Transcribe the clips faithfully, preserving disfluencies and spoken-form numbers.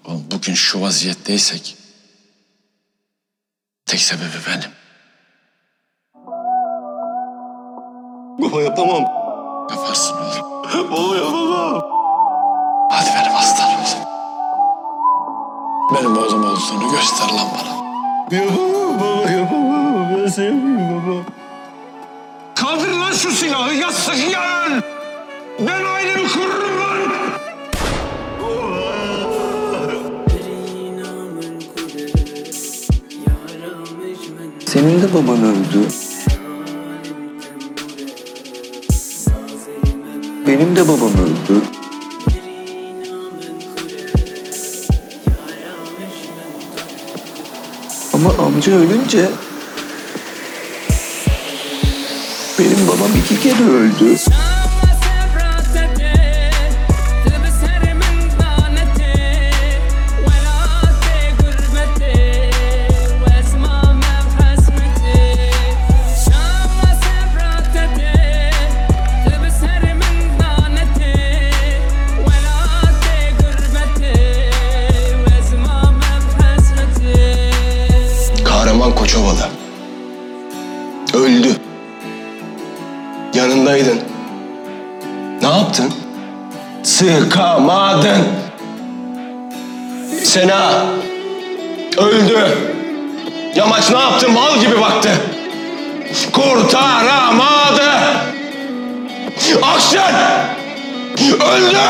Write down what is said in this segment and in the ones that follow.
Oğlum bugün şu vaziyetteysek tek sebebi benim. Baba yapamam. Yaparsın oğlum. Baba yapamam. Hadi benim aslan oğlum. Benim oğlum olduğunu göster lan bana. Yapamam baba yapamam. Ben sevmiyorum baba. Kaldır lan şu silahı, yatsın yarın! Ben ailemi kururum lan! Senin de baban öldü. Benim de babam öldü. Ama amca ölünce benim babam iki kere öldü. Kahraman Koçovalı öldü. Yanındaydın. Ne yaptın? Sıkamadın. Sena öldü. Yamaç ne yaptı? Mal gibi baktı. Kurtaramadı. Akşen öldü.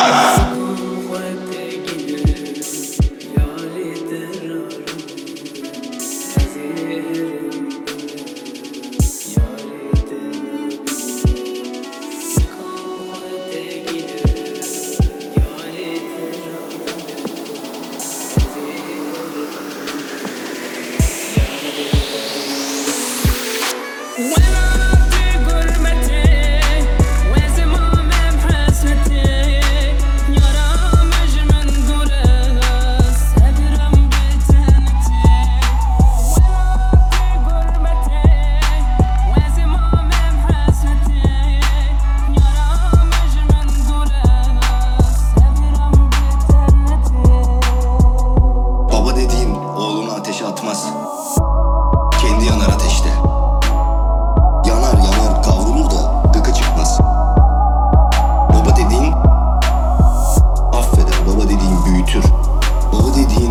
Baba dediğin oğlunu ateşe atmaz. Kendi yanar ateşte. Yanar yanar kavrulur da gıkı çıkmaz. Baba dediğin affeder. Baba dediğin büyütür. Baba dediğin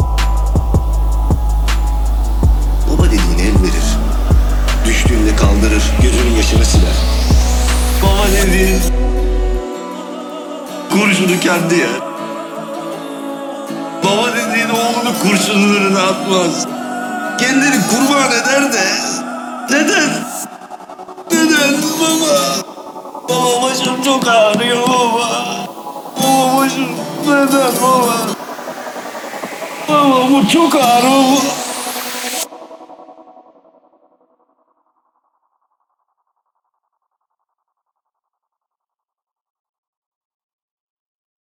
Baba dediğin el verir. Düştüğünde kaldırır. Gözünün yaşını siler. Baba dediğin kurşunu kendi yer. Baba dediğin oğlunu kurşunlarına atmaz. Kendini kurban eder de. Neden? Neden baba? Baba başım çok ağrıyor baba. Baba başım neden baba? Baba bu çok ağrıyor baba.